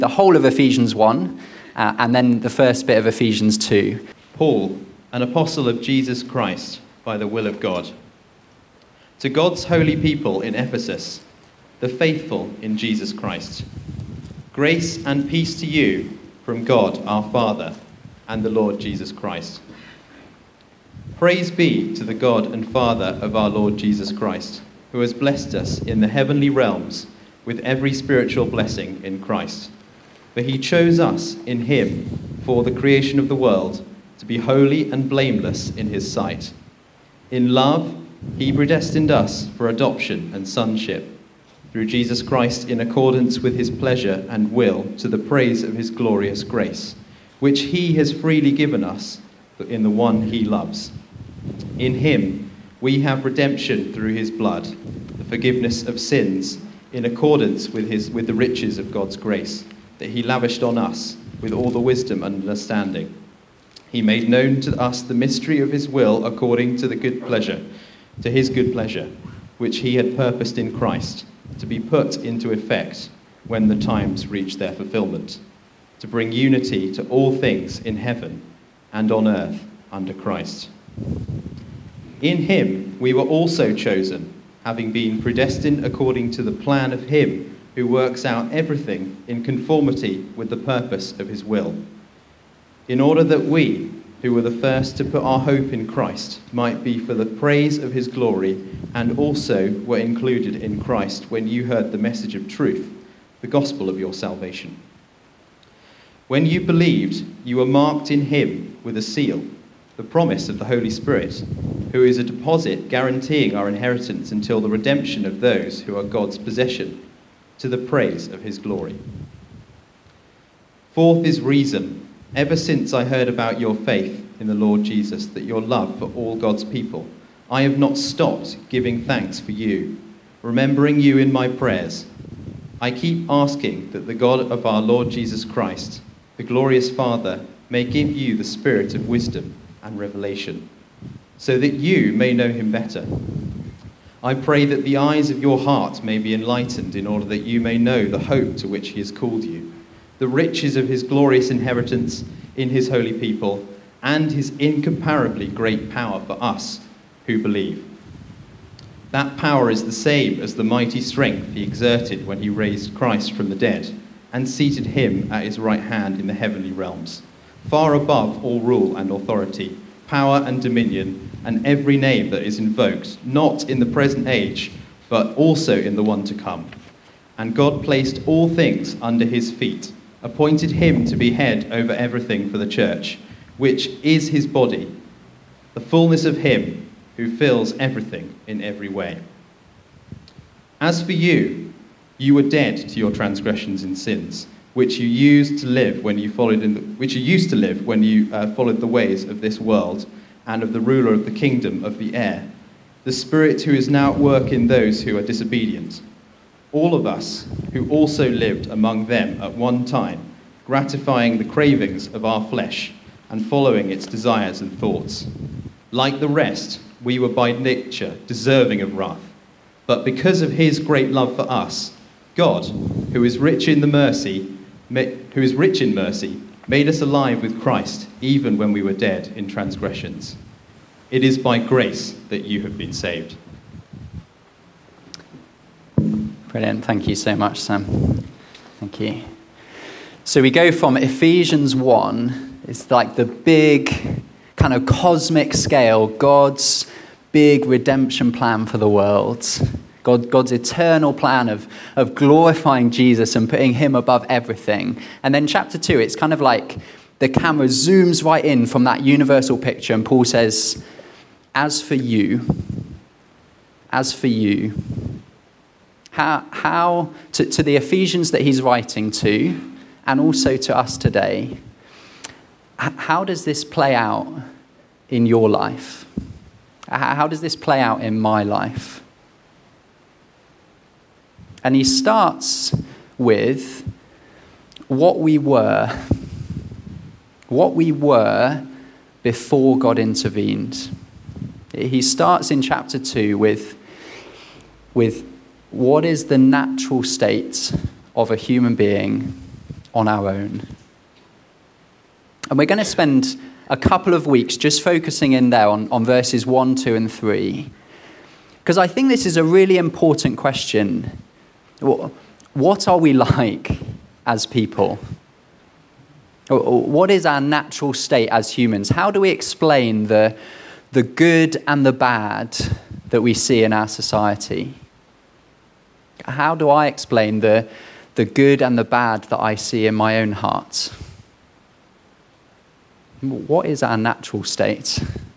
the whole of Ephesians 1 and then the first bit of Ephesians 2. Paul, an apostle of Jesus Christ, by the will of God. To God's holy people in Ephesus, the faithful in Jesus Christ. Grace and peace to you from God our Father and the Lord Jesus Christ. Praise be to the God and Father of our Lord Jesus Christ, who has blessed us in the heavenly realms with every spiritual blessing in Christ. For he chose us in him for the creation of the world to be holy and blameless in his sight. In love, he predestined us for adoption and sonship through Jesus Christ in accordance with his pleasure and will, to the praise of his glorious grace, which he has freely given us in the one he loves. In him we have redemption through his blood, the forgiveness of sins, in accordance with the riches of God's grace, that he lavished on us with all the wisdom and understanding. He made known to us the mystery of his will according to his good pleasure, which he had purposed in Christ, to be put into effect when the times reach their fulfillment, to bring unity to all things in heaven and on earth under Christ. In him we were also chosen, having been predestined according to the plan of him who works out everything in conformity with the purpose of his will, in order that we, who were the first to put our hope in Christ, might be for the praise of his glory, and also were included in Christ when you heard the message of truth, the gospel of your salvation. When you believed, you were marked in him with a seal, the promise of the Holy Spirit, who is a deposit guaranteeing our inheritance until the redemption of those who are God's possession, to the praise of his glory. Fourth is reason. Ever since I heard about your faith in the Lord Jesus, that your love for all God's people, I have not stopped giving thanks for you, remembering you in my prayers. I keep asking that the God of our Lord Jesus Christ, the glorious Father, may give you the spirit of wisdom and revelation, so that you may know him better. I pray that the eyes of your heart may be enlightened, in order that you may know the hope to which he has called you, the riches of his glorious inheritance in his holy people, and his incomparably great power for us who believe. That power is the same as the mighty strength he exerted when he raised Christ from the dead and seated him at his right hand in the heavenly realms, far above all rule and authority, power and dominion, and every name that is invoked, not in the present age, but also in the one to come. And God placed all things under his feet, appointed him to be head over everything for the church, which is his body, the fullness of him who fills everything in every way. As for you, you were dead to your transgressions and sins, which you used to live when you followed the ways of this world and of the ruler of the kingdom of the air, the spirit who is now at work in those who are disobedient. All of us who also lived among them at one time, gratifying the cravings of our flesh and following its desires and thoughts. Like the rest, we were by nature deserving of wrath. But because of his great love for us, God, who is rich in mercy, made us alive with Christ, even when we were dead in transgressions. It is by grace that you have been saved. Brilliant. Thank you so much, Sam. Thank you. So we go from Ephesians 1, it's like the big kind of cosmic scale, God's big redemption plan for the world. God's eternal plan of glorifying Jesus and putting him above everything. And then chapter 2, it's kind of like the camera zooms right in from that universal picture, and Paul says, as for you, how to the Ephesians that he's writing to, and also to us today, how does this play out in your life? How does this play out in my life? And he starts with what we were before God intervened. He starts in chapter 2 with what is the natural state of a human being on our own. And we're going to spend a couple of weeks just focusing in there on verses 1, 2, and 3. Because I think this is a really important question. What are we like as people? What is our natural state as humans? How do we explain the good and the bad that we see in our society? How do I explain the good and the bad that I see in my own heart? What is our natural state?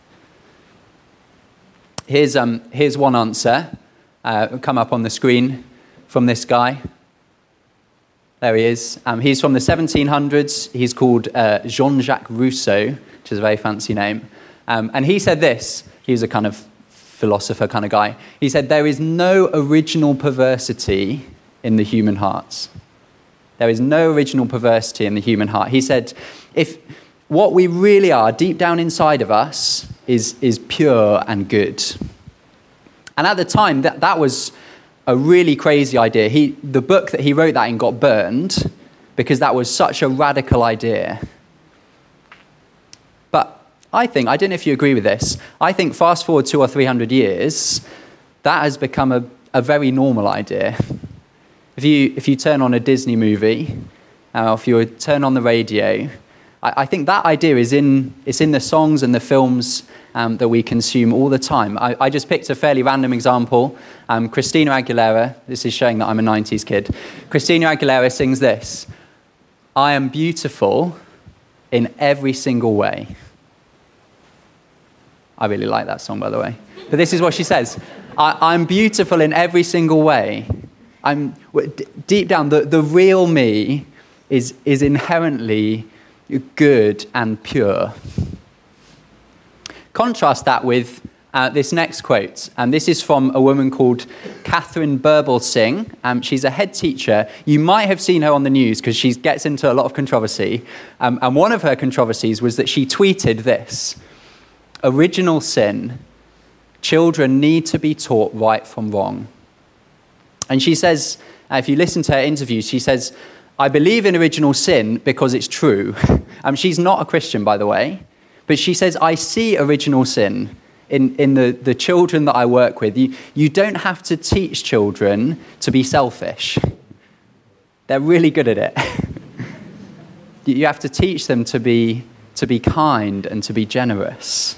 Here's one answer. Come up on the screen from this guy. There he is. He's from the 1700s. He's called Jean-Jacques Rousseau, which is a very fancy name. And he said this. He was a kind of philosopher kind of guy. He said, there is no original perversity in the human heart. There is no original perversity in the human heart. He said, if what we really are deep down inside of us is pure and good. And at the time, that was a really crazy idea. The book that he wrote that in got burned because that was such a radical idea. But I don't know if you agree with this, I think fast forward 200 or 300 years, that has become a very normal idea. If you turn on a Disney movie, or if you turn on the radio, I think that idea it's in the songs and the films that we consume all the time. I just picked a fairly random example. Christina Aguilera, this is showing that I'm a 90s kid. Christina Aguilera sings this: I am beautiful in every single way. I really like that song, by the way. But this is what she says. I'm beautiful in every single way. Deep down, the real me is inherently good and pure. Contrast that with this next quote, and this is from a woman called Catherine Birbal-Singh. She's a head teacher. You might have seen her on the news because she gets into a lot of controversy. And one of her controversies was that she tweeted this: original sin, children need to be taught right from wrong. And she says, if you listen to her interviews, she says, I believe in original sin because it's true. She's not a Christian, by the way. But she says, I see original sin in the children that I work with. You don't have to teach children to be selfish. They're really good at it. You have to teach them to be kind and to be generous.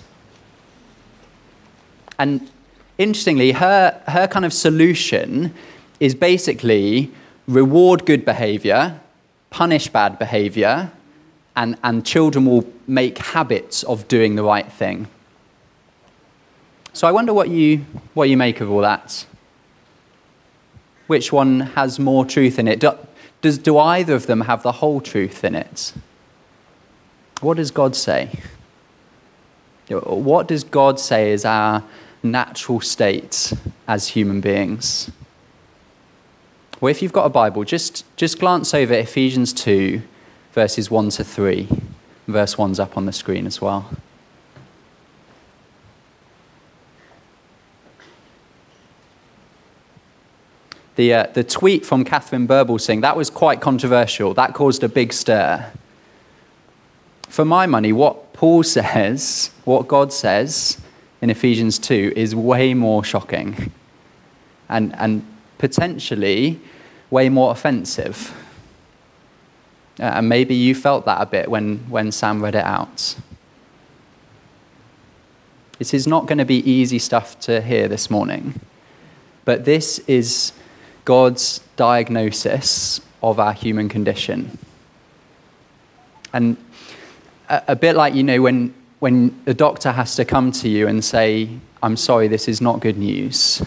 And interestingly, her kind of solution is basically reward good behavior, punish bad behavior, and children will make habits of doing the right thing. So I wonder what you make of all that. Which one has more truth in it? Do either of them have the whole truth in it? What does God say? What does God say is our natural state as human beings? Well, if you've got a Bible, just glance over Ephesians 2, verses 1 to 3. Verse 1's up on the screen as well. The tweet from Catherine Birbal-Singh, that was quite controversial. That caused a big stir. For my money, what Paul says, what God says in Ephesians 2 is way more shocking and potentially way more offensive. And maybe you felt that a bit when Sam read it out. This is not going to be easy stuff to hear this morning, but this is God's diagnosis of our human condition. And a bit like, when the doctor has to come to you and say, I'm sorry, this is not good news.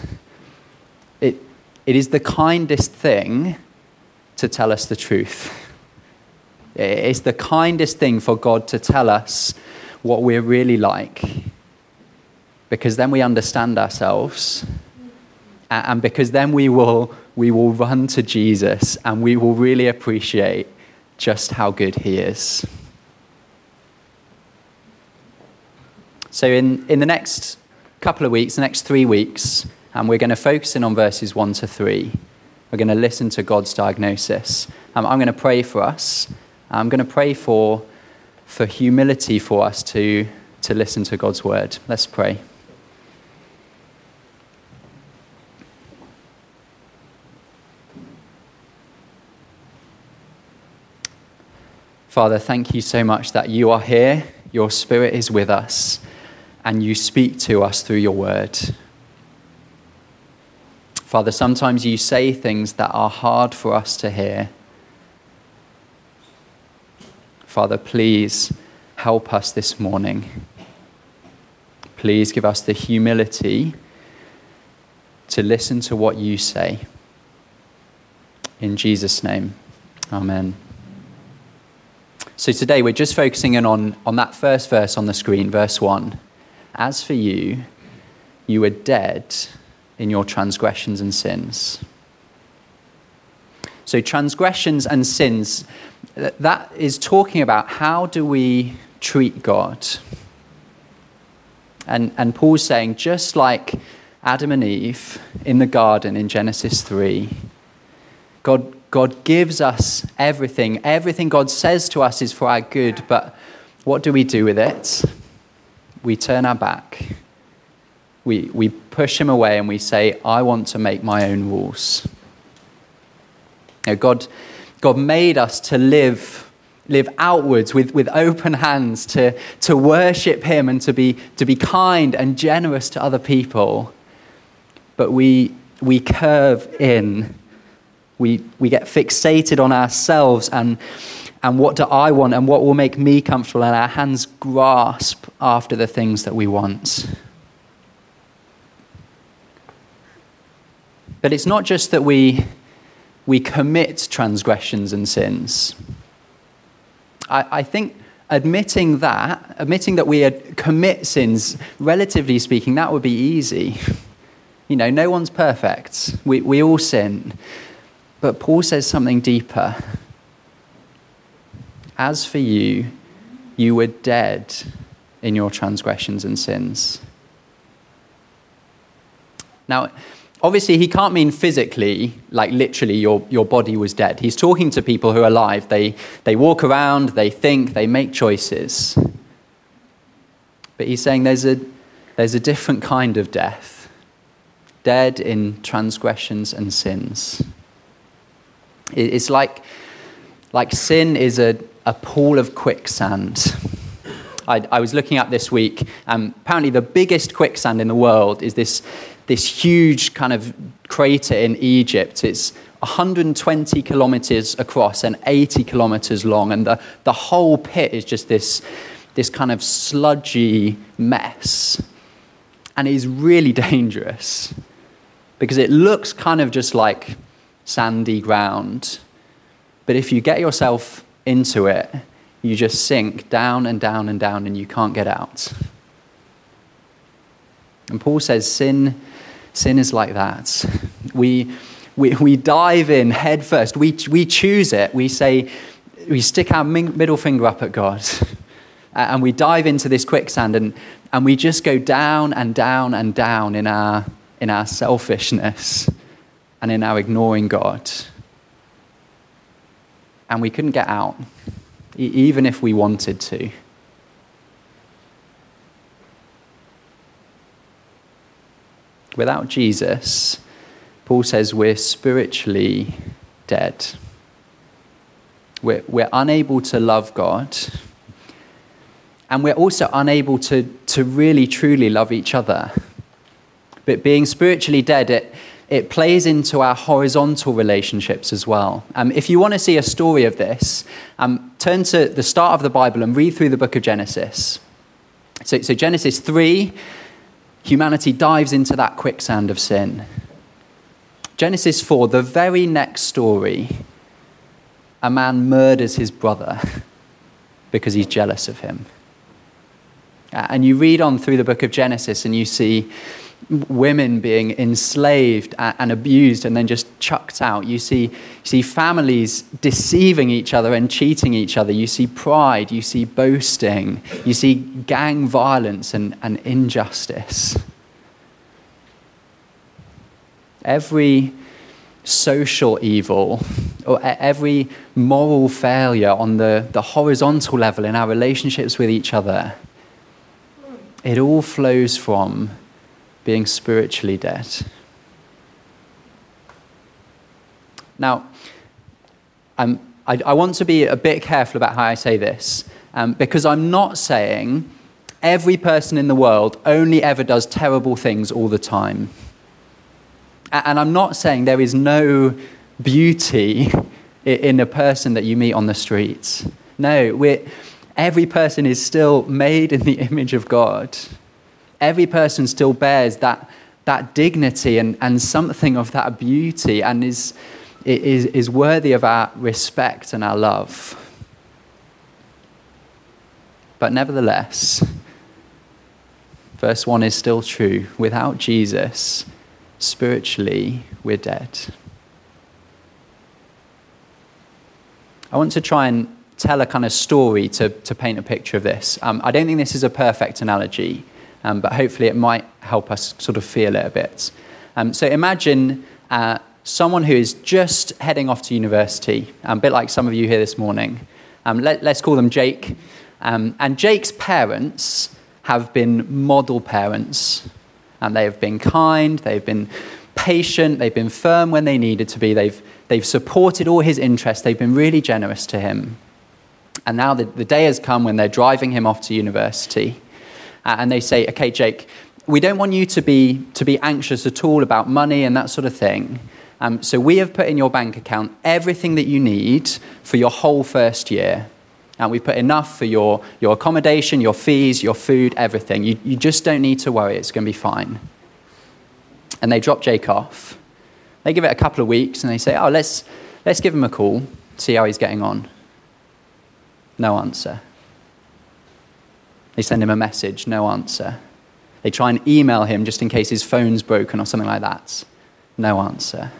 It is the kindest thing to tell us the truth. It's the kindest thing for God to tell us what we're really like, because then we understand ourselves, and because then we will run to Jesus and we will really appreciate just how good he is. So in the next couple of weeks, the next 3 weeks, we're going to focus in on verses 1 to 3. We're going to listen to God's diagnosis. I'm going to pray for us. I'm going to pray for humility for us to listen to God's word. Let's pray. Father, thank you so much that you are here, your Spirit is with us, and you speak to us through your word. Father, sometimes you say things that are hard for us to hear. Father, please help us this morning. Please give us the humility to listen to what you say. In Jesus' name, amen. So today we're just focusing in on that first verse on the screen, verse 1. As for you, you were dead in your transgressions and sins. So transgressions and sins, that is talking about how do we treat God. And Paul's saying, just like Adam and Eve in the garden in Genesis 3, God gives us everything. Everything God says to us is for our good, but what do we do with it? We turn our back. We push him away and we say, I want to make my own rules. You know, God made us to live outwards with open hands, to worship him and to be kind and generous to other people. But we curve in. We get fixated on ourselves and what do I want and what will make me comfortable, and our hands grasp after the things that we want. But it's not just that we commit transgressions and sins. I think admitting that we commit sins, relatively speaking, that would be easy. You know, no one's perfect. We all sin. But Paul says something deeper. As for you, you were dead in your transgressions and sins. Now, obviously, he can't mean physically, like literally your body was dead. He's talking to people who are alive. They walk around, they think, they make choices. But he's saying there's a different kind of death. Dead in transgressions and sins. It's like sin is a pool of quicksand. I was looking at this week, apparently the biggest quicksand in the world is this huge kind of crater in Egypt. It's 120 kilometers across and 80 kilometers long, and the whole pit is just this kind of sludgy mess. And it is really dangerous because it looks kind of just like sandy ground. But if you get yourself into it, you just sink down and down and down and you can't get out. And Paul says sin is like that. We dive in head first. We choose it. We stick our middle finger up at God and we dive into this quicksand and we just go down and down and down in our selfishness and in our ignoring God. And we couldn't get out, even if we wanted to. Without Jesus, Paul says we're spiritually dead. We're unable to love God. And we're also unable to really, truly love each other. But being spiritually dead, it plays into our horizontal relationships as well. If you want to see a story of this, turn to the start of the Bible and read through the book of Genesis. So Genesis 3, humanity dives into that quicksand of sin. Genesis 4, the very next story, a man murders his brother because he's jealous of him. And you read on through the book of Genesis and you see women being enslaved and abused and then just chucked out. You see families deceiving each other and cheating each other. You see pride, you see boasting, you see gang violence and injustice. Every social evil or every moral failure on the horizontal level in our relationships with each other, it all flows from being spiritually dead. Now, I want to be a bit careful about how I say this, because I'm not saying every person in the world only ever does terrible things all the time. And I'm not saying there is no beauty in a person that you meet on the streets. No, every person is still made in the image of God. Every person still bears that dignity and something of that beauty and is worthy of our respect and our love. But nevertheless, verse 1 is still true. Without Jesus, spiritually, we're dead. I want to try and tell a kind of story to paint a picture of this. I don't think this is a perfect analogy, but hopefully it might help us sort of feel it a bit. So imagine someone who is just heading off to university, a bit like some of you here this morning. Let's call them Jake. And Jake's parents have been model parents. And they have been kind, they've been patient, they've been firm when they needed to be, they've supported all his interests, they've been really generous to him. And now the day has come when they're driving him off to university. And they say, okay, Jake, we don't want you to be anxious at all about money and that sort of thing. So we have put in your bank account everything that you need for your whole first year. And we've put enough for your accommodation, your fees, your food, everything. You just don't need to worry. It's going to be fine. And they drop Jake off. They give it a couple of weeks and they say, oh, let's give him a call, see how he's getting on. No answer. They send him a message, no answer. They try and email him just in case his phone's broken or something like that. No answer.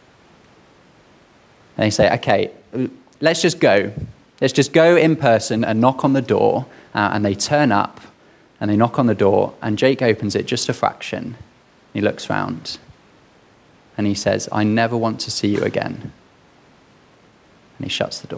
And they say, okay, let's just go. Let's just go in person and knock on the door. And they turn up and they knock on the door and Jake opens it just a fraction. He looks round and he says, I never want to see you again. And he shuts the door.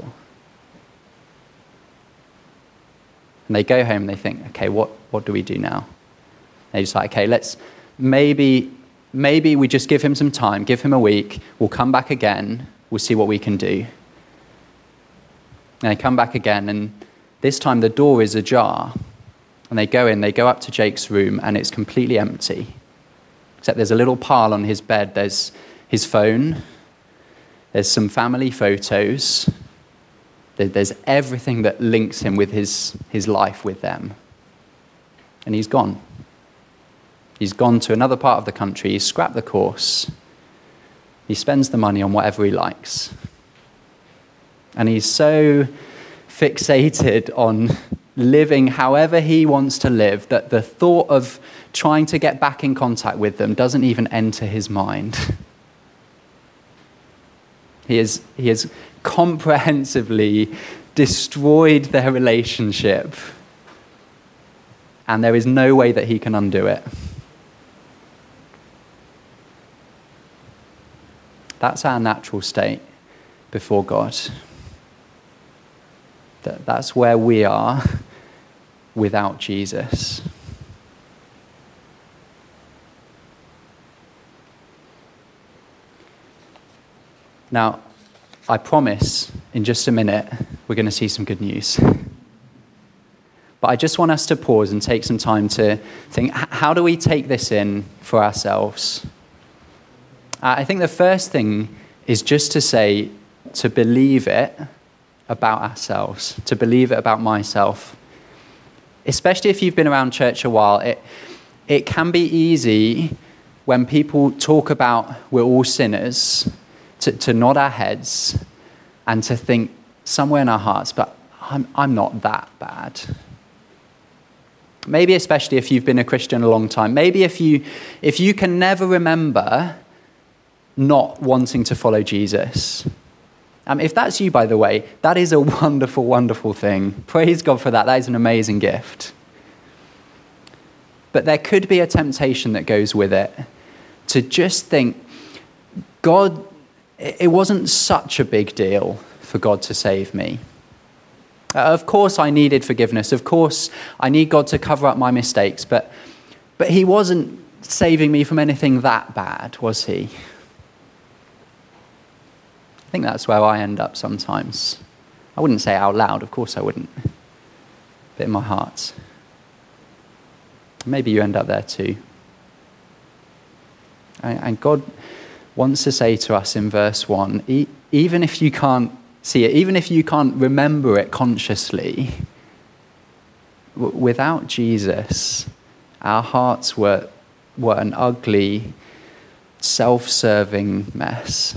And they go home and they think, okay, what do we do now? They just like, okay, maybe we just give him some time, give him a week, we'll come back again, we'll see what we can do. And they come back again, and this time the door is ajar. And they go up to Jake's room, and it's completely empty. Except there's a little pile on his bed. There's his phone. There's some family photos. There's everything that links him with his life with them. And he's gone. He's gone to another part of the country. He's scrapped the course. He spends the money on whatever he likes. And he's so fixated on living however he wants to live that the thought of trying to get back in contact with them doesn't even enter his mind. He has comprehensively destroyed their relationship, and there is no way that he can undo it. That's our natural state before God. That's where we are without Jesus. Now, I promise in just a minute we're going to see some good news. But I just want us to pause and take some time to think, how do we take this in for ourselves? I think the first thing is just to say, to believe it about ourselves, to believe it about myself. Especially if you've been around church a while, it can be easy when people talk about we're all sinners to nod our heads and to think somewhere in our hearts, but I'm not that bad. Maybe especially if you've been a Christian a long time. Maybe if you can never remember not wanting to follow Jesus. If that's you, by the way, that is a wonderful, wonderful thing. Praise God for that. That is an amazing gift. But there could be a temptation that goes with it to just think, God it wasn't such a big deal for God to save me. Of course I needed forgiveness. Of course I need God to cover up my mistakes. But he wasn't saving me from anything that bad, was he? I think that's where I end up sometimes. I wouldn't say it out loud, of course I wouldn't. But in my heart. Maybe you end up there too. And God wants to say to us in verse 1, even if you can't see it, even if you can't remember it consciously, without Jesus, our hearts were an ugly, self-serving mess.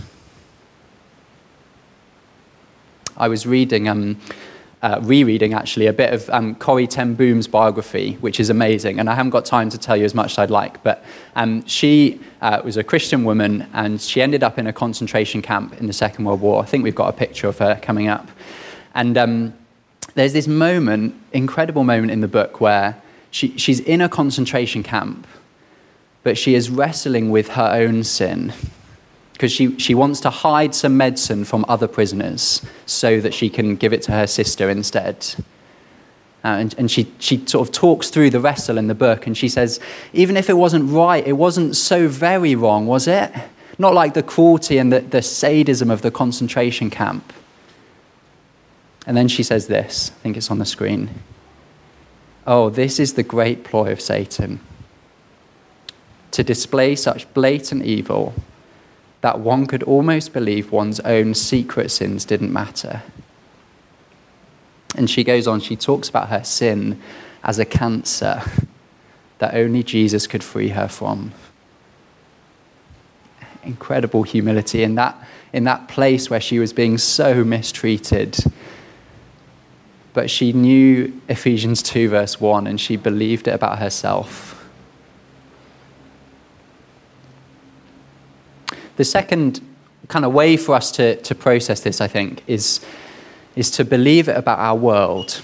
I was rereading actually a bit of Corrie ten Boom's biography, which is amazing, and I haven't got time to tell you as much as I'd like, but she was a Christian woman, and she ended up in a concentration camp in the Second World War. I think we've got a picture of her coming up. And there's this moment, incredible moment in the book, where she's in a concentration camp, but she is wrestling with her own sin, because she wants to hide some medicine from other prisoners so that she can give it to her sister instead. And she sort of talks through the wrestle in the book, and she says, even if it wasn't right, it wasn't so very wrong, was it? Not like the cruelty and the sadism of the concentration camp. And then she says this, I think it's on the screen. Oh, this is the great ploy of Satan, to display such blatant evil that one could almost believe one's own secret sins didn't matter. And she goes on, she talks about her sin as a cancer that only Jesus could free her from. Incredible humility in that place where she was being so mistreated. But she knew Ephesians 2 verse 1, and she believed it about herself. The second kind of way for us to process this, I think, is to believe it about our world.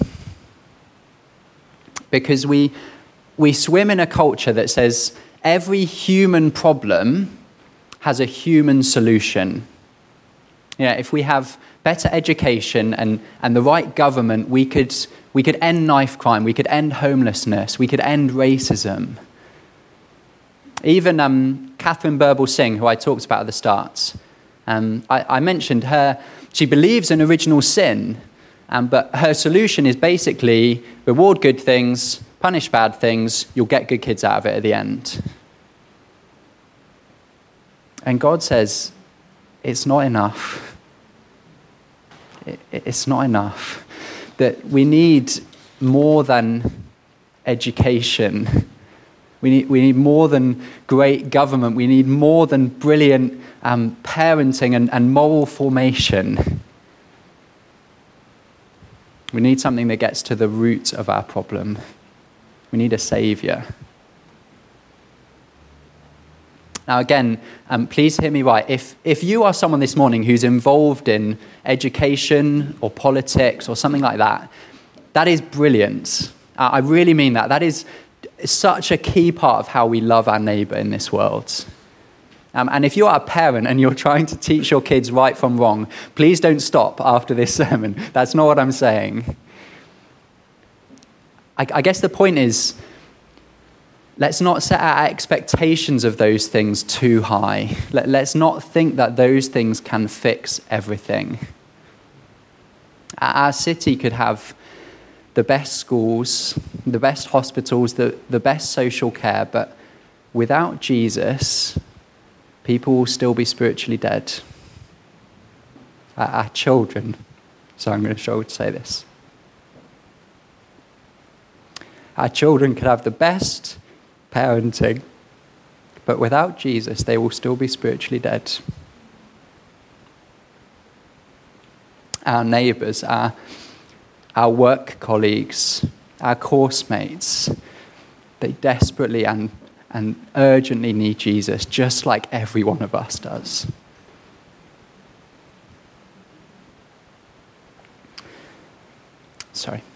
Because we swim in a culture that says every human problem has a human solution. You know, if we have better education and the right government, we could end knife crime, we could end homelessness, we could end racism. Even Catherine Birbal-Singh, who I talked about at the start, I mentioned her. She believes in original sin, but her solution is basically reward good things, punish bad things, you'll get good kids out of it at the end. And God says, it's not enough. It's not enough. That we need more than education. We need more than great government. We need more than brilliant parenting and moral formation. We need something that gets to the root of our problem. We need a saviour. Now again, please hear me right. If you are someone this morning who's involved in education or politics or something like that, that is brilliant. I really mean that. That is such a key part of how we love our neighbour in this world. And if you are a parent and you're trying to teach your kids right from wrong, please don't stop after this sermon. That's not what I'm saying. I guess the point is, let's not set our expectations of those things too high. Let's not think that those things can fix everything. Our city could have the best schools, the best hospitals, the best social care, but without Jesus, people will still be spiritually dead. Our children, so I'm going to struggle to say this. Our children could have the best parenting, but without Jesus, they will still be spiritually dead. Our neighbours, our work colleagues, our course mates, they desperately and urgently need Jesus, just like every one of us does. Sorry.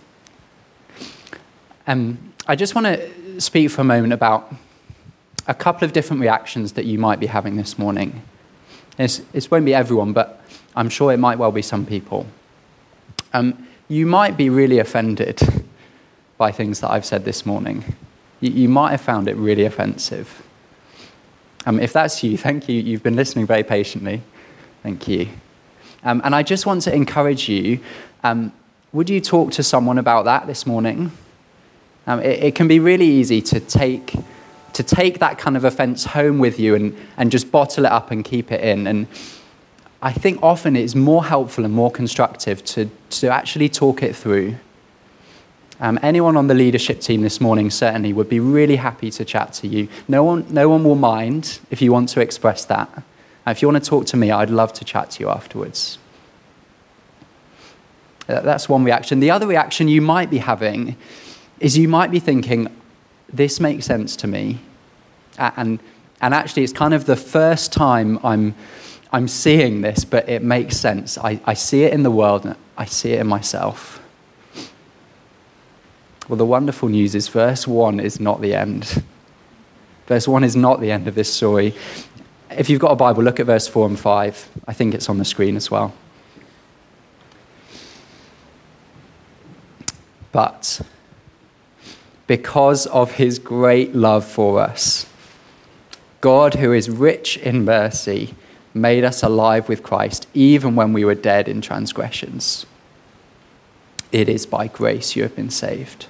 I just want to speak for a moment about a couple of different reactions that you might be having this morning. It won't be everyone, but I'm sure it might well be some people. You might be really offended by things that I've said this morning. You might have found it really offensive. If that's you, thank you. You've been listening very patiently. Thank you. And I just want to encourage you, would you talk to someone about that this morning? It can be really easy to take that kind of offense home with you and just bottle it up and keep it in. And I think often it's more helpful and more constructive to actually talk it through. Anyone on the leadership team this morning certainly would be really happy to chat to you. No one will mind if you want to express that. If you want to talk to me, I'd love to chat to you afterwards. That's one reaction. The other reaction you might be having is you might be thinking, this makes sense to me. And actually, it's kind of the first time I'm seeing this, but it makes sense. I see it in the world, and I see it in myself. Well, the wonderful news is verse 1 is not the end. Verse 1 is not the end of this story. If you've got a Bible, look at verse 4 and 5. I think it's on the screen as well. But because of his great love for us, God, who is rich in mercy, made us alive with Christ, even when we were dead in transgressions. It is by grace you have been saved.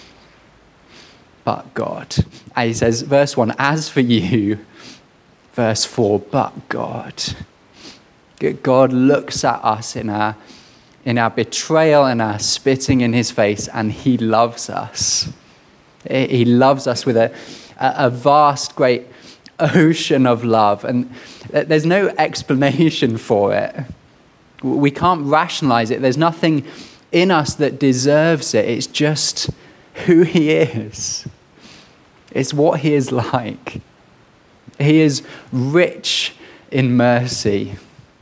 But God. And he says, verse 1, as for you, verse 4, but God. God looks at us in our betrayal and our spitting in his face, and he loves us. He loves us with a vast, great ocean of love, and there's no explanation for it. We can't rationalize it. There's nothing in us that deserves it. It's just who he is. It's what he is like. He is rich in mercy.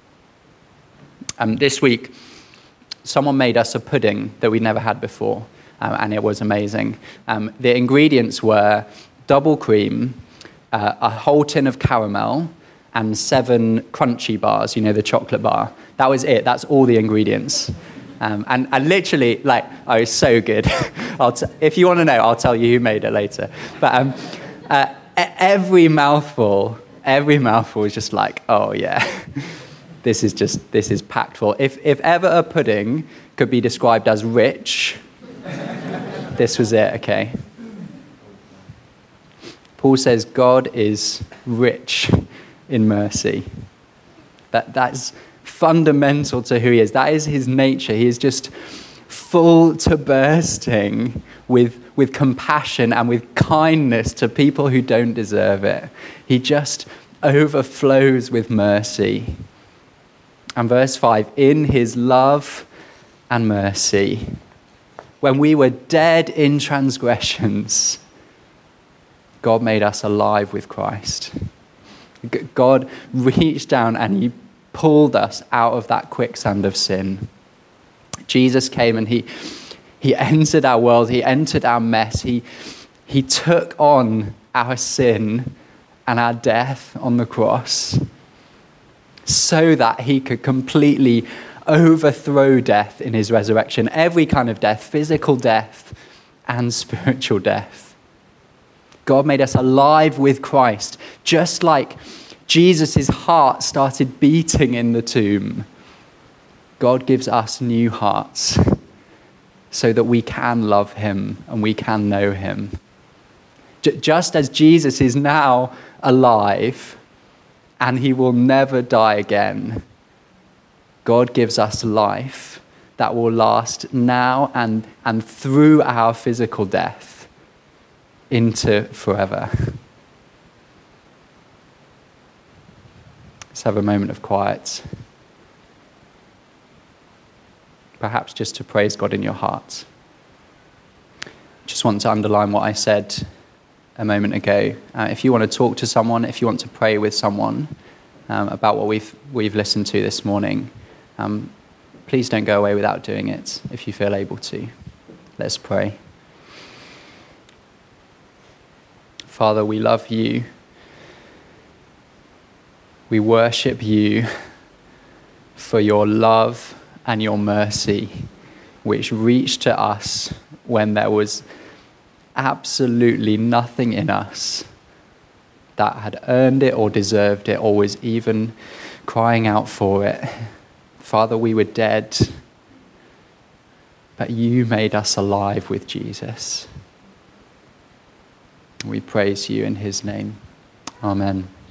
This week, someone made us a pudding that we'd never had before, and it was amazing. The ingredients were double cream, a whole tin of caramel, and 7 crunchy bars, the chocolate bar. That was it. That's all the ingredients. And literally, it was so good. If you want to know, I'll tell you who made it later. But every mouthful is just like, oh yeah, this is packed full. If ever a pudding could be described as rich, this was it, okay? Paul says God is rich in mercy. That's fundamental to who he is. That is his nature. He is just full to bursting with compassion and with kindness to people who don't deserve it. He just overflows with mercy. And verse 5, in his love and mercy, when we were dead in transgressions, God made us alive with Christ. God reached down and he pulled us out of that quicksand of sin. Jesus came and he entered our world. He entered our mess. He took on our sin and our death on the cross so that he could completely overthrow death in his resurrection. Every kind of death, physical death and spiritual death. God made us alive with Christ, just like Jesus' heart started beating in the tomb. God gives us new hearts so that we can love him and we can know him. Just as Jesus is now alive and he will never die again, God gives us life that will last now and through our physical death into forever. Let's have a moment of quiet. Perhaps just to praise God in your heart. Just want to underline what I said a moment ago. If you want to talk to someone, if you want to pray with someone about what we've listened to this morning, please don't go away without doing it if you feel able to. Let's pray. Father, we love you. We worship you for your love and your mercy, which reached to us when there was absolutely nothing in us that had earned it or deserved it or was even crying out for it. Father, we were dead, but you made us alive with Jesus. We praise you in his name. Amen.